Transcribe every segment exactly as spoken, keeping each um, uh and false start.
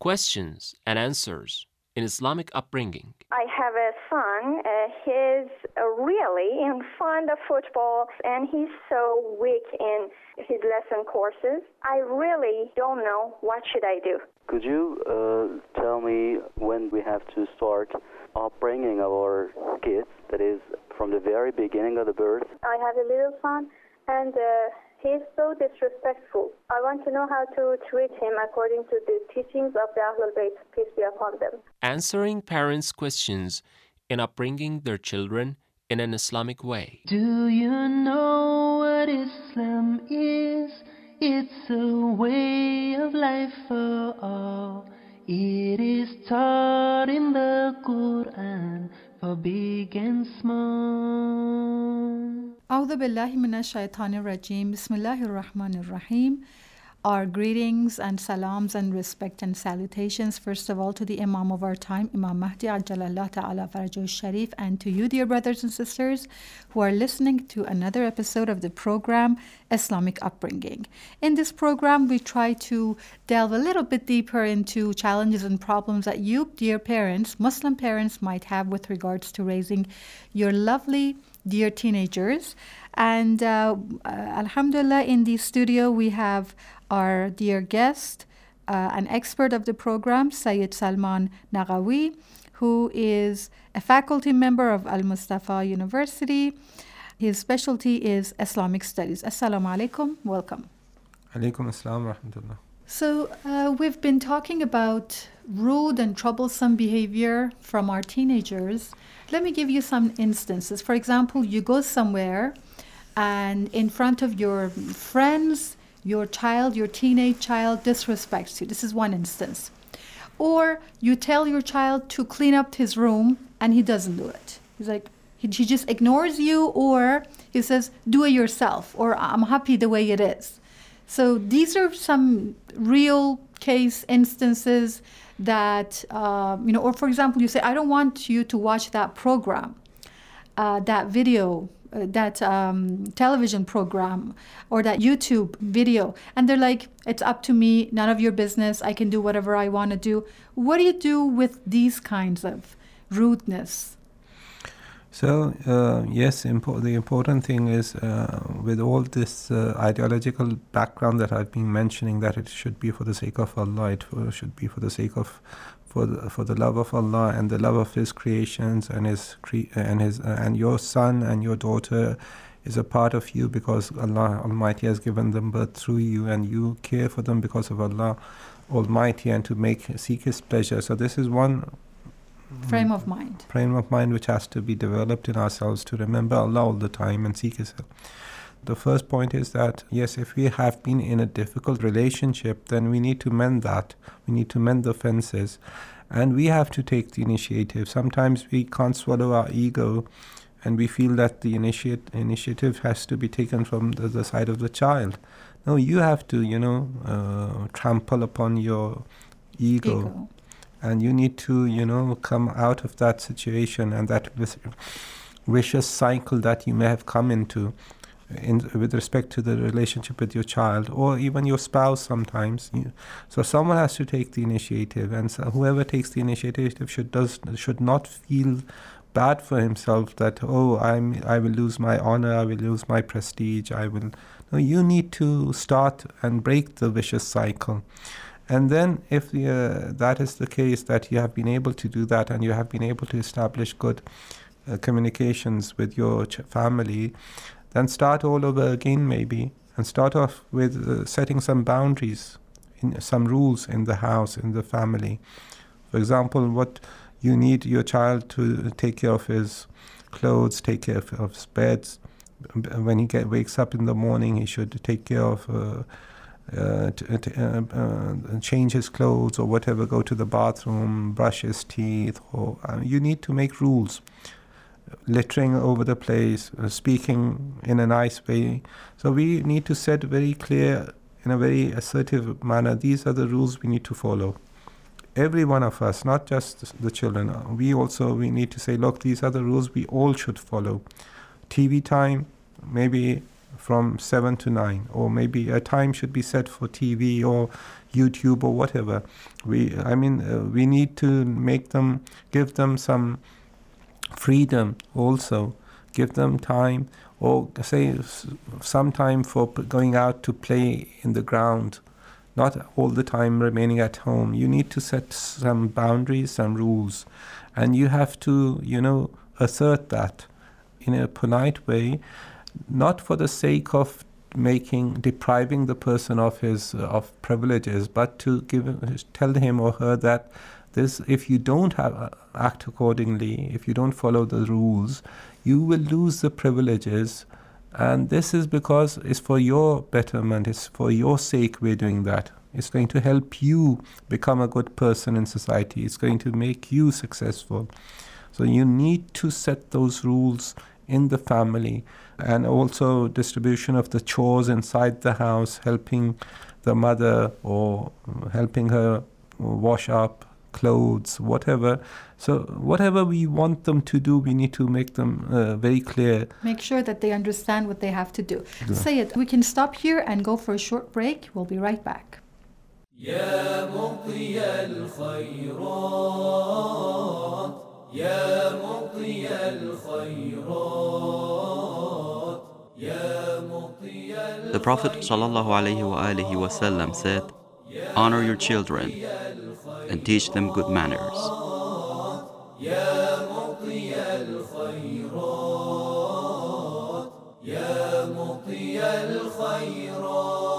Questions and Answers in Islamic Upbringing. I have a son. Uh, he's uh, really in fond of football, and he's so weak in his lesson courses. I really don't know what should I do. Could you uh, tell me when we have to start upbringing our kids, that is, from the very beginning of the birth? I have a little son, and uh, he's so disrespectful. I want to know how to treat him according to the teachings of the Ahlul Bayt, peace be upon them. Answering parents' questions in upbringing their children in an Islamic way. Do you know what Islam is? It's a way of life for all. It is taught in the Quran for big and small. A'udhu billahi minash shaitanir rajim. Bismillahir rahmanir rahim. Our greetings and salams and respect and salutations, first of all, to the Imam of our time, Imam Mahdi Ajjalallah Ta'ala Farajahu Sharif, and to you, dear brothers and sisters, who are listening to another episode of the program, Islamic Upbringing. In this program, we try to delve a little bit deeper into challenges and problems that you, dear parents, Muslim parents, might have with regards to raising your lovely, dear teenagers. And uh, uh, Alhamdulillah, in the studio, we have our dear guest, uh, an expert of the program, Sayyid Salman Nagawi, who is a faculty member of Al-Mustafa University. His specialty is Islamic studies. Assalamu alaikum. Welcome. Alaikum assalam rahmatullah. So uh, we've been talking about rude and troublesome behavior from our teenagers. Let me give you some instances. For example, you go somewhere and in front of your friends, your child, your teenage child disrespects you. This is one instance. Or you tell your child to clean up his room and he doesn't do it. He's like, he, he just ignores you, or he says, do it yourself, or I'm happy the way it is. So these are some real case instances that, uh, you know, or for example, you say, I don't want you to watch that program, uh, that video, uh, that um, television program, or that YouTube video. And they're like, it's up to me, none of your business, I can do whatever I want to do. What do you do with these kinds of rudeness? So, uh, yes, impo- the important thing is uh, with all this uh, ideological background that I've been mentioning, that it should be for the sake of Allah, it should be for the sake of, for the, for the love of Allah and the love of His creations, and His cre- and His uh, and your son and your daughter is a part of you because Allah Almighty has given them birth through you, and you care for them because of Allah Almighty and to make seek His pleasure. So this is one frame of mind. Frame of mind which has to be developed in ourselves to remember Allah all the time and seek His help. The first point is that, yes, if we have been in a difficult relationship, then we need to mend that. We need to mend the fences. And we have to take the initiative. Sometimes we can't swallow our ego and we feel that the initiate, initiative has to be taken from the, the side of the child. No, you have to, you know, uh, trample upon your ego. ego. And you need to, you know, come out of that situation and that vicious cycle that you may have come into in, with respect to the relationship with your child or even your spouse sometimes. You, so someone has to take the initiative, and so whoever takes the initiative should does should not feel bad for himself that, oh, I'm I will lose my honor, I will lose my prestige, I will. No, you need to start and break the vicious cycle. And then if the, uh, that is the case, that you have been able to do that and you have been able to establish good uh, communications with your ch- family, then start all over again maybe, and start off with uh, setting some boundaries, in some rules in the house, in the family. For example, what you need your child to take care of his clothes, take care of, of his beds. When he get, wakes up in the morning, he should take care of uh, Uh, to, to, uh, uh, change his clothes or whatever, go to the bathroom, brush his teeth. Or uh, you need to make rules. Littering over the place, uh, speaking in a nice way. So we need to set very clear, in a very assertive manner, these are the rules we need to follow. Every one of us, not just the children. We also, we need to say, look, these are the rules we all should follow. T V time, maybe from seven to nine, or maybe a time should be set for T V or YouTube or whatever. We, I mean, uh, we need to make them, give them some freedom also, give them time, or say some time for going out to play in the ground, not all the time remaining at home. You need to set some boundaries, some rules, and you have to, you know, assert that in a polite way, not for the sake of making, depriving the person of his, uh, of privileges, but to give, tell him or her that this, if you don't have, uh, act accordingly, if you don't follow the rules, you will lose the privileges, and this is because it's for your betterment, it's for your sake we're doing that. It's going to help you become a good person in society. It's going to make you successful. So you need to set those rules in the family, and also distribution of the chores inside the house, helping the mother or helping her wash up clothes, whatever. So whatever we want them to do, we need to make them uh, very clear. Make sure that they understand what they have to do. Yeah. Sayyid, we can stop here and go for a short break. We'll be right back. يا مطي الخيرات يا مطي الخيرات يا مطي The Prophet ﷺ said, honor your children and teach them good manners. يا مطي الخيرات يا مطي الخيرات.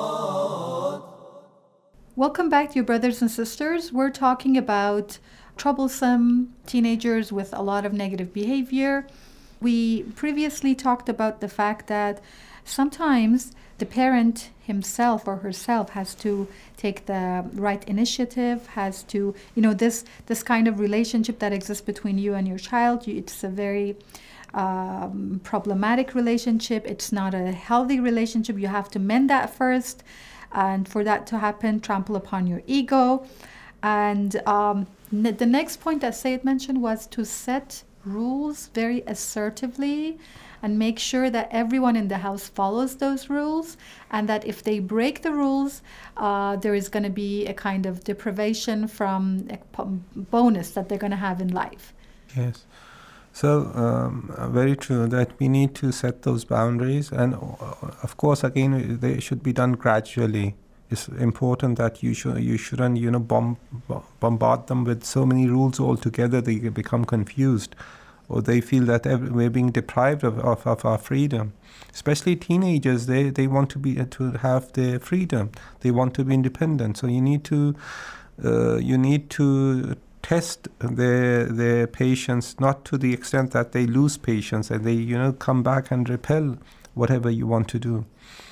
Welcome back, dear brothers and sisters. We're talking about troublesome teenagers with a lot of negative behavior. We previously talked about the fact that sometimes the parent himself or herself has to take the right initiative, has to, you know, this this kind of relationship that exists between you and your child, it's a very um, problematic relationship. It's not a healthy relationship. You have to mend that first. And for that to happen, trample upon your ego. And um, ne- the next point that Sayyid mentioned was to set rules very assertively and make sure that everyone in the house follows those rules, and that if they break the rules, uh, there is going to be a kind of deprivation from a bonus that they're going to have in life. Yes. So, um, very true that we need to set those boundaries, and uh, of course, again, they should be done gradually. It's important that you should you shouldn't you know bomb, bombard them with so many rules altogether. They become confused, or they feel that every, we're being deprived of, of, of our freedom. Especially teenagers, they, they want to be to have their freedom. They want to be independent. So you need to uh, you need to. test their their patience, not to the extent that they lose patience and they you know come back and repel whatever you want to do.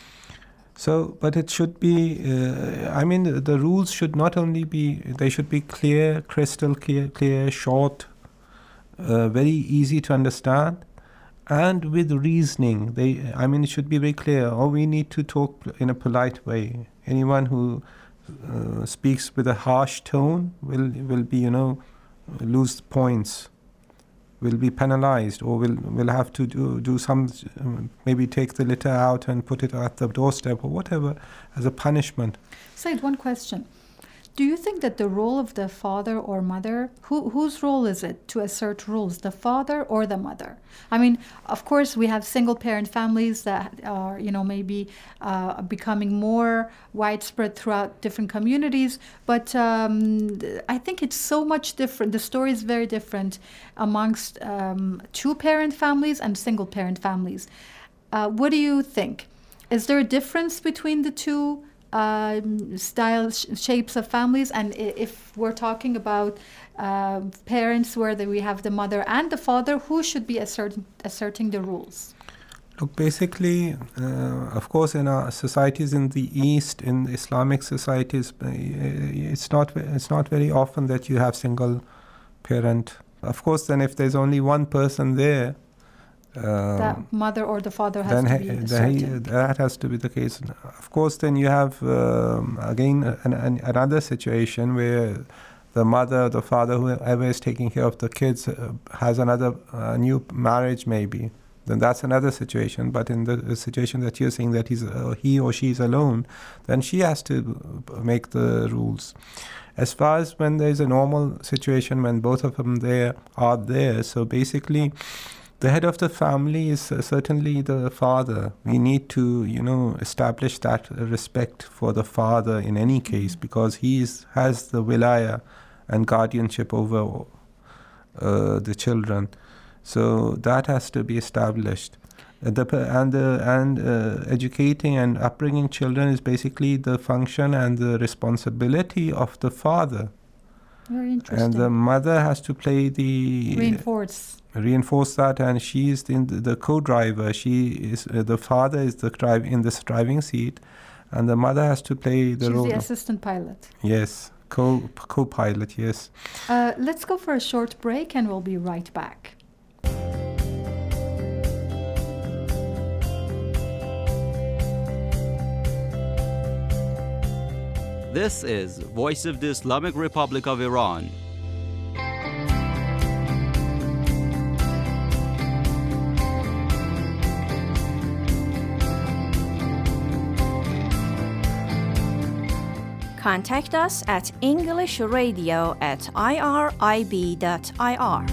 So, but it should be. Uh, I mean, the, the rules should not only be. They should be clear, crystal clear, clear, short, uh, very easy to understand, and with reasoning. They. I mean, it should be very clear. Or we need to talk in a polite way. Anyone who Uh, speaks with a harsh tone will will be you know lose points, will be penalized, or will will have to do do some uh, maybe take the litter out and put it at the doorstep or whatever as a punishment. Said, one question. Do you think that the role of the father or mother, who, whose role is it to assert rules, the father or the mother? I mean, of course, we have single-parent families that are, you know, maybe uh, becoming more widespread throughout different communities, but um, I think it's so much different. The story is very different amongst um, two-parent families and single-parent families. Uh, what do you think? Is there a difference between the two Uh, styles, shapes of families? And if we're talking about uh, parents where the, we have the mother and the father, who should be assert, asserting the rules? Look, basically, uh, of course, in our societies in the East, in Islamic societies, it's not it's not very often that you have single parent. Of course, then if there's only one person there, Um, that mother or the father has then to he, be then he, asserted. that has to be the case. Of course, then you have um, again an, an, another situation where the mother, the father, whoever is taking care of the kids, uh, has another uh, new marriage maybe, then that's another situation. But in the, the situation that you're saying that he's uh, he or she is alone, then she has to make the rules. As far as when there's a normal situation when both of them there are there, so basically the head of the family is uh, certainly the father. We need to, you know, establish that respect for the father in any case, because he is, has the wilaya and guardianship over uh, the children. So that has to be established. Uh, the, and uh, and uh, educating and upbringing children is basically the function and the responsibility of the father. Very interesting. And the mother has to play the... Reinforce. Reinforce that, and she is in the, the co-driver. She is uh, the father is the drive in the driving seat, and the mother has to play the She's role. the of, assistant pilot. yes, co co-pilot. Yes. Uh, let's go for a short break, and we'll be right back. This is Voice of the Islamic Republic of Iran. Contact us at English Radio at irib dot I R.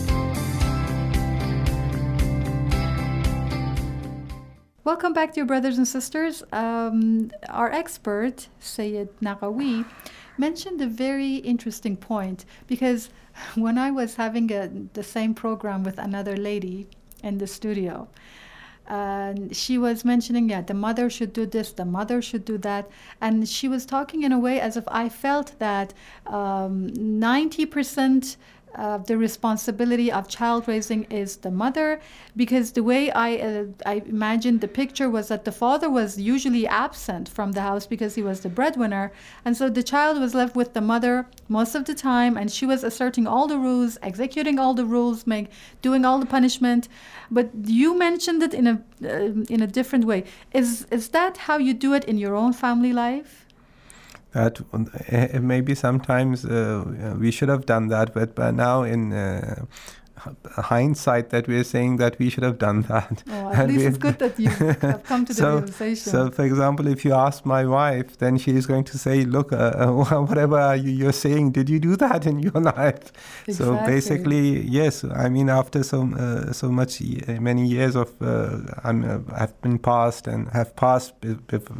Welcome back, dear brothers and sisters. Um, our expert, Sayyid Naqawi, mentioned a very interesting point, because when I was having a, the same program with another lady in the studio, and she was mentioning, yeah, the mother should do this, the mother should do that. And she was talking in a way as if I felt that um, ninety percent of the responsibility of child raising is the mother, because the way I, uh, I imagined the picture was that the father was usually absent from the house because he was the breadwinner. And so the child was left with the mother most of the time, and she was asserting all the rules, executing all the rules, make, doing all the punishment. But you mentioned it in a uh, in a different way. Is is that how you do it in your own family life? That uh, maybe sometimes uh, we should have done that, but by now in uh, hindsight that we're saying that we should have done that. Oh, at least it's good that you have come to the so, realization. So, for example, if you ask my wife, then she is going to say, look, uh, whatever you, you're saying, did you do that in your life? Exactly. So basically, yes, I mean, after so uh, so much, uh, many years of, uh, I'm, uh, have been passed and have passed, uh,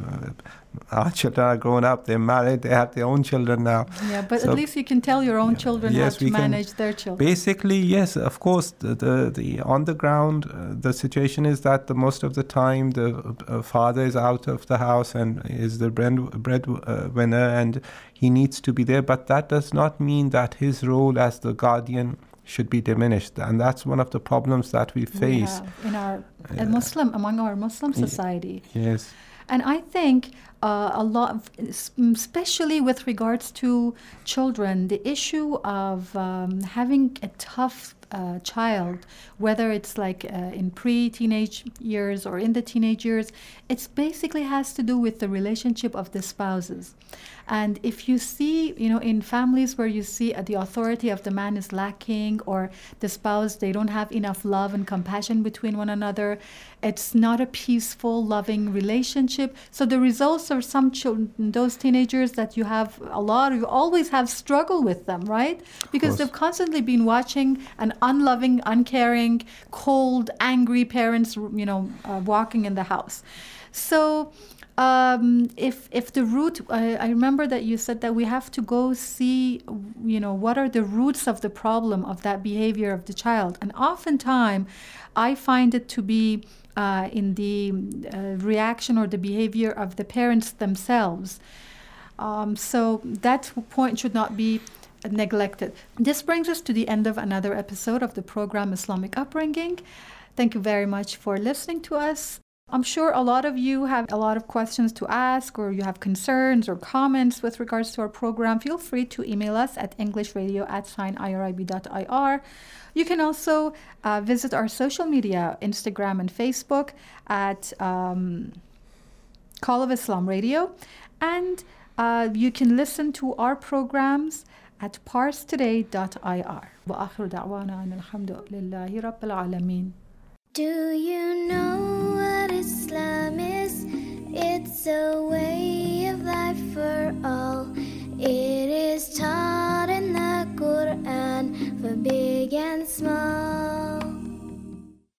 our children are grown up, they're married, they have their own children now. Yeah, but so, at least you can tell your own children yes, how to we can, manage their children. Basically, yes, of course, the, the, the on the ground, uh, the situation is that the most of the time the uh, father is out of the house and is the bread, bread uh, winner, and he needs to be there, but that does not mean that his role as the guardian should be diminished, and that's one of the problems that we face we in our uh, Muslim among our Muslim society. Yes. And I think uh, a lot, of, especially with regards to children, the issue of um, having a tough uh, child, whether it's like uh, in pre-teenage years or in the teenage years, it basically has to do with the relationship of the spouses. And if you see, you know, in families where you see uh, the authority of the man is lacking, or the spouse, they don't have enough love and compassion between one another, it's not a peaceful, loving relationship. So the results are some children, those teenagers that you have a lot, you always have struggle with them, right? Because they've constantly been watching an unloving, uncaring, cold, angry parents, you know, uh, walking in the house. So Um, if if the root, I, I remember that you said that we have to go see, you know, what are the roots of the problem of that behavior of the child. And oftentimes, I find it to be uh, in the uh, reaction or the behavior of the parents themselves. Um, so that point should not be neglected. This brings us to the end of another episode of the program Islamic Upbringing. Thank you very much for listening to us. I'm sure a lot of you have a lot of questions to ask, or you have concerns or comments with regards to our program. Feel free to email us at englishradio at sign irib dot I R. You can also uh, visit our social media, Instagram and Facebook, at um, Call of Islam Radio. And uh, you can listen to our programs at parstoday dot I R. وآخر دعوانا أن الحمد لله رب العالمين. Do you know what Islam is? It's a way of life for all. It is taught in the Quran for big and small.